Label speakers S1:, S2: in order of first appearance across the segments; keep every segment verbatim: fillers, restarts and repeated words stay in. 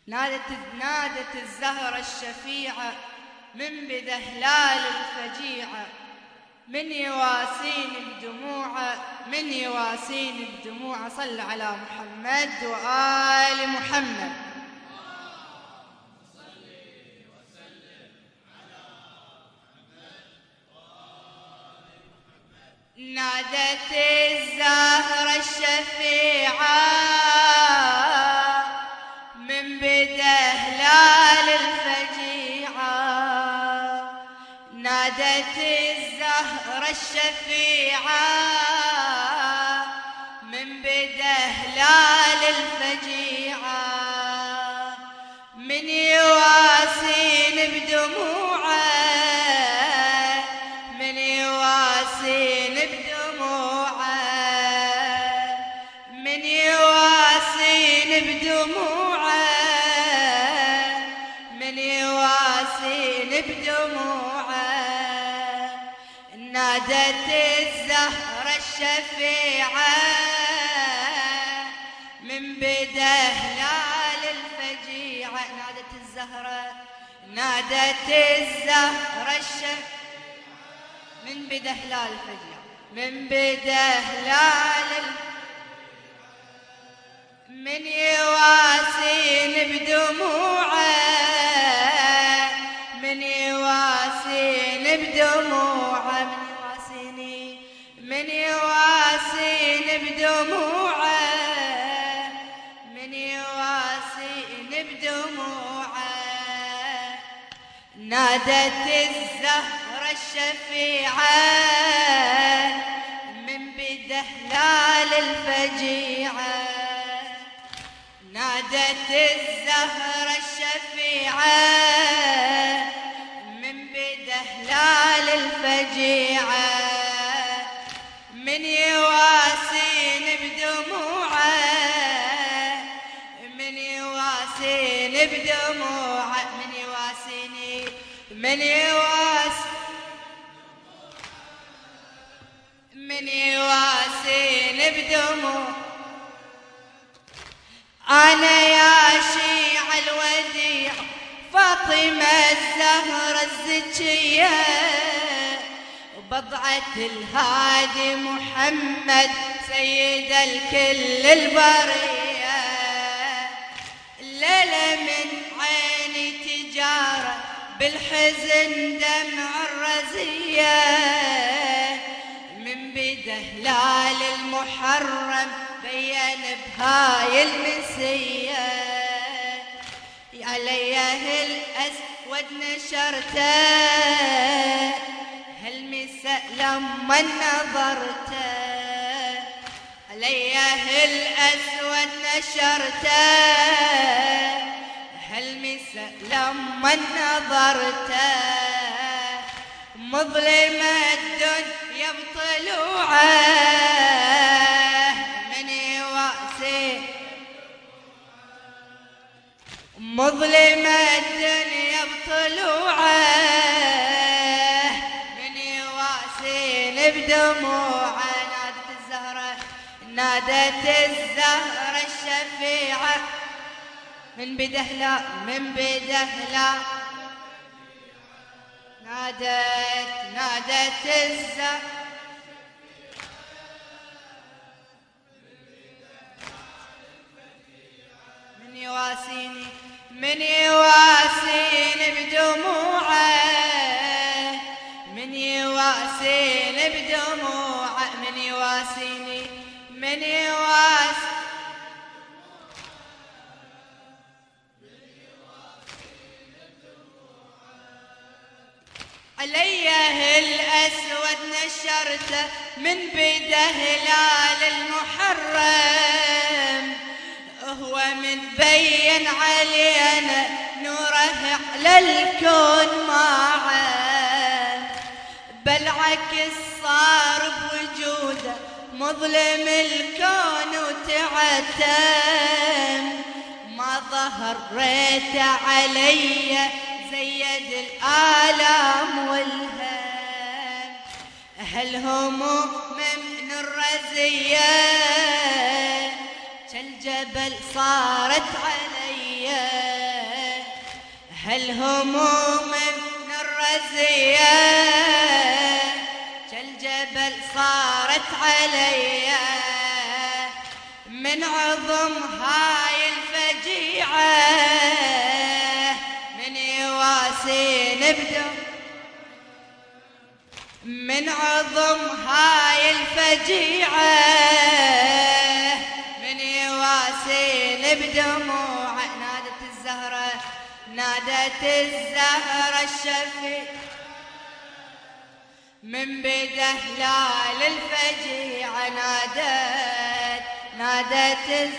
S1: نادت نادت الزهرة الشفيعة من بذهلال الفجيعة، من يواسيني بدموعه، من يواسيني بدموعه. صل على محمد وآل محمد. نادت الزهرة الشفيعة من بدهلال الفجيعة، نادت الزهرة الشفيعة من بدهلال الفجيعة، من يواسين بدموعه، من يواسين بدموعه، من يواسين بدموعه، من يواسين بدموعه. نادت الزهرة الشفيعة من بدهلال الفجيعة، نادت الزهرة، نادت الزهرة الشفيعة من بدهلال الفجيعة، من بدهلال الفجيعة، من يواسين بدموعه، من يواسين بدموعه، من يواسيني، من يواسين بدموعه، من يواسين بدموعه. نادت الزهرة الشفيعة من بدهلال الفجيعة، نادت الزهرة الشفيعة من بدهلال الفجيعة، من يواسين بدموعه، من يواسين بدموعه، من يواسيني، من يواسين، من يواسين بدموعه. أنا يا شيع الوديع فاطمة الزهرة الزكية، بضعة الهادي محمد سيد الكل البرية. الليلة من عيني تجارة بالحزن دمع الرزية، من بدهلال المحرم بين بهاي المسية. عليه الأسود نشرته هالمساء لما نظرته، عليه الأسود نشرته هالمساء لما نظرته. مظلمة الدنيا بطلوعه من يواسي، مظلمة الدنيا بطلوعه من يواسين بدموعه. نادت الزهرة، نادت الزهرة الشفيعة من بدهلا، من بدهلا. نادت نادت الزهرة من يواسيني، من يواسين بدموعه، من يواسين بدموعه، من يواسيني، من يواسين. عليه الأسود نشرته من بدهلال المحرم، هو من بين علينا نوره على الكون معه، بل عكس صار بوجوده مظلم الكون وتعتم. ما ظهر ريته علي زيد الآلام والهم، هالهموم من الرزية كالجبل صارت علي. هالهموم من الرزية كالجبل صارت علي من عظم هاي الفجيعة من يواسين بدم من عظم هاي الفجيعة من يواسين بدموع نادت الزهرة نادت الزهرة الشفيع من بده هلال الفجيعة نادت نادت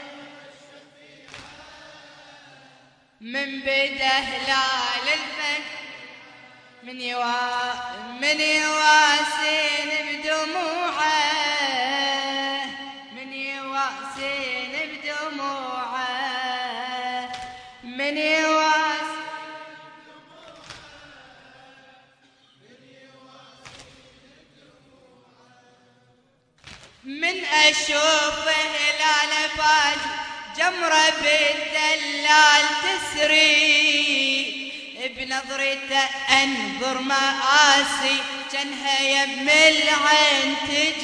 S1: من بده هلال الفجيعة من يوا من يواسين بدموعه من يواسين بدموعه من يواسين من اشوف هلال بالي جمره بالدلال تسري بنظرته انظر مآسي جنها يم العين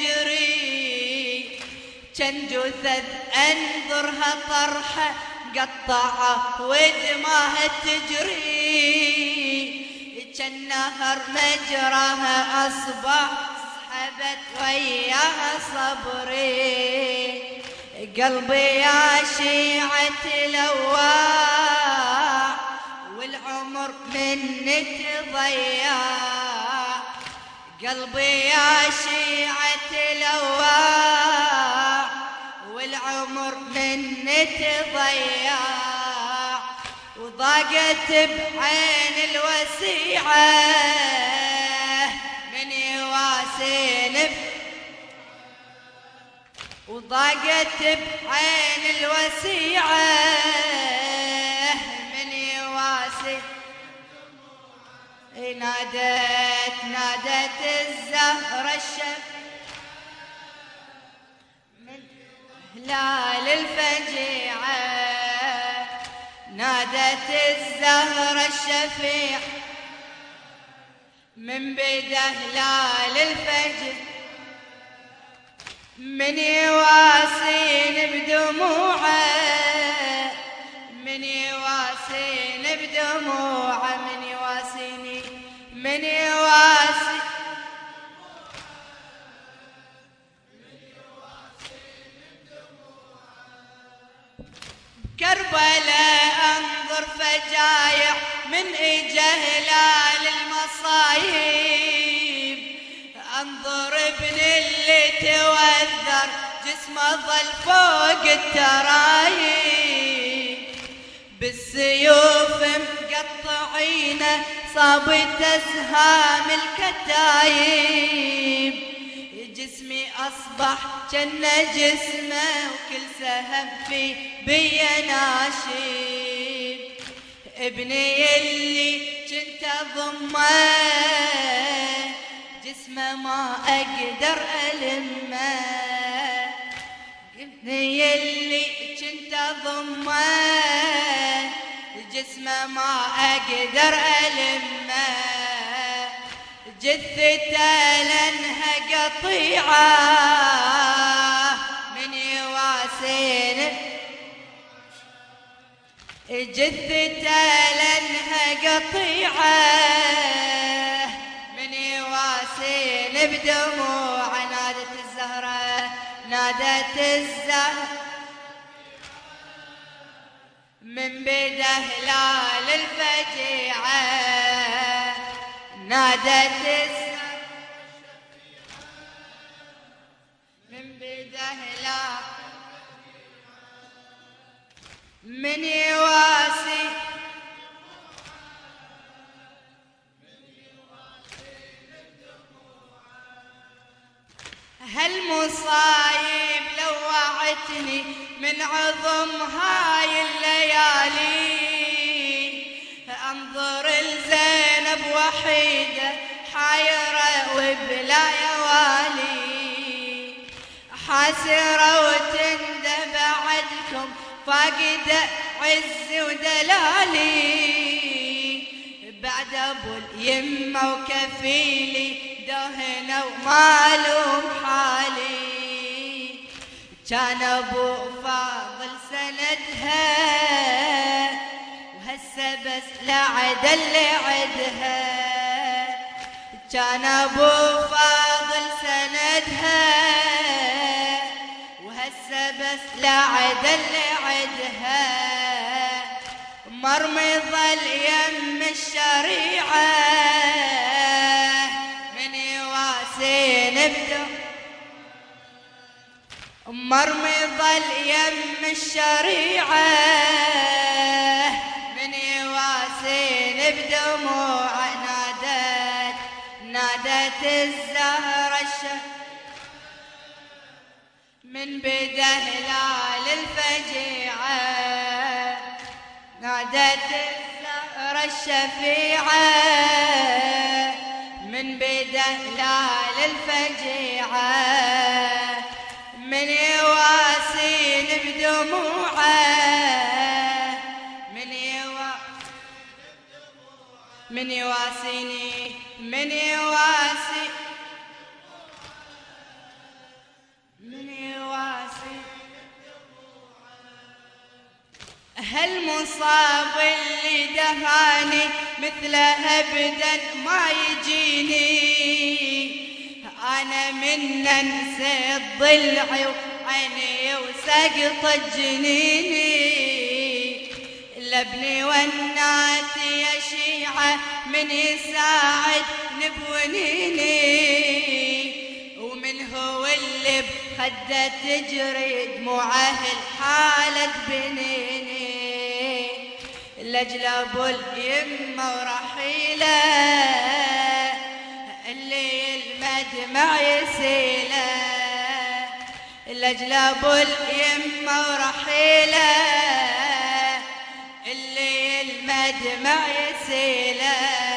S1: تجري جن جثث انظرها طرحه قطعه ودماها تجري جن نهر مجراها اصبح سحبت وياها صبري قلبي يا شيعة لواع والعمر منك ضيع قلبي يا شيعة لواع والعمر منك ضيع وضاقت بعين الوسيعة من يواسين وضاقت بعين الوسيعة من يواسين نادت نادت الزهرة الشفيع من هلال الفجيعة نادت الزهرة الشفيع من بدا هلال الفجر من يواسين بدموعه من يواسين بدموعه من يواسيني من يواسي كربلاء انظر فجايع من اجا هلال المصايب انظر ابن اللي توذر جسمه ظل فوق الترايب بالسيوف مقطعينه صابت اسهام الكتايب جسمي اصبح جن جسمه وكل سهم في بيا ناشب ابني اللي كنت اضمه جسمه ما اقدر المه ابني اللي كنت اضمه جسمه ما اقدر المه جثته لانها قطيعه من يواسين جثته لانها قطيعه من يواسين بدموع نادت الزهره نادت الزهره من بدا هلال الفجيعه نادت الزهره من بدا هلال من يواسي هالمصايب لوعتني من عظم هاي الليالي انظر لزينب وحيدة حايرة وبلا يوالي حاسرة وتنده بعدكم فاقدة عزي ودلالي ابو اليمه وكفيلي دهنه ومالوم حالي. كان ابو فاضل سندها وهسه بس لعد اللي عدها. كان ابو فاضل سندها وهسه بس لعد اللي عدها. مرمي ظل يم الشريعة من يواسين بدم. مرمي ظل يم الشريعة من يواسين بدموع. نادت نادت الزهرة الشهر من بدا هلال الفجيعة. نادت الزهرة الشفيعة من بدا هلال الفجيعة. من يواسين بدموعه من يوا من يواسيني من يواسي من يواسي. هالمصاب اللي دهاني مثله ابدا ما يجيني. انا من انسى ضلعي وعيني وسقط جنيني. لابني ونات يا شيعة من يساعد نبونيني. ومن هو اللي بخده تجري دموعه الحالة بنيني. لاجل ابو اليمه ورحيله اللي المدمع يسيله. لاجل ابو اليمه ورحيله اللي المدمع يسيله.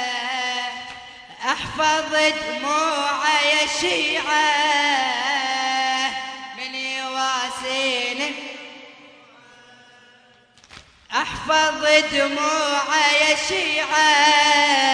S1: احفظ دموعه يا شيعه من يواسين. احفظ دموعه يا شيعه